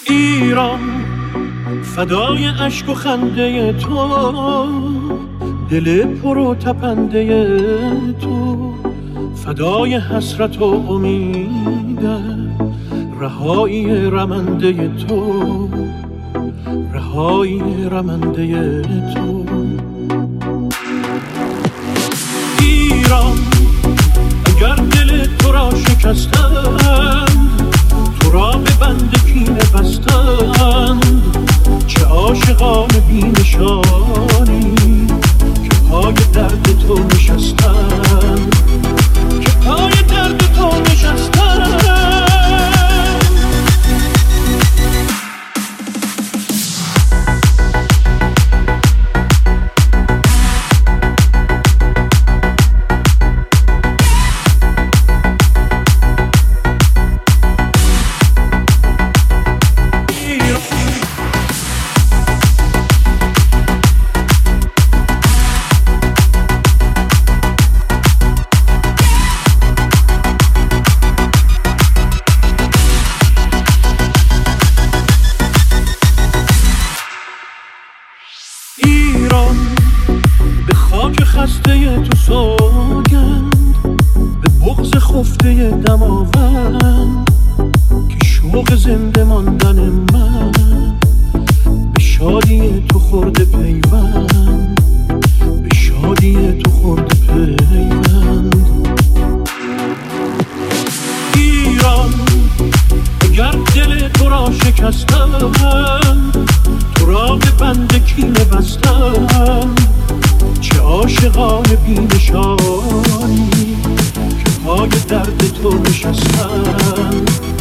ایران فدای اشک و خنده تو، دل پر و تپنده تو، فدای حسرت و امید رهایی رمنده تو، رهایی رمنده تو. ایران اگر دل تو را شکستند، تو را به بند کینه بستند، چه عاشقان بی نشانی که پای درد تو نشستند، که پای درد تو نشستند. به خاک خسته تو سوگند، به بغض خفته دماوند، که شوق زنده ماندن من به شادی تو خورده پیوند، به شادی تو خورده پیوند. ایران اگر دل تو را شکستند، تو را به بند کینه بستند، چه عاشقان بی نشانی که پای درد تو نشستند.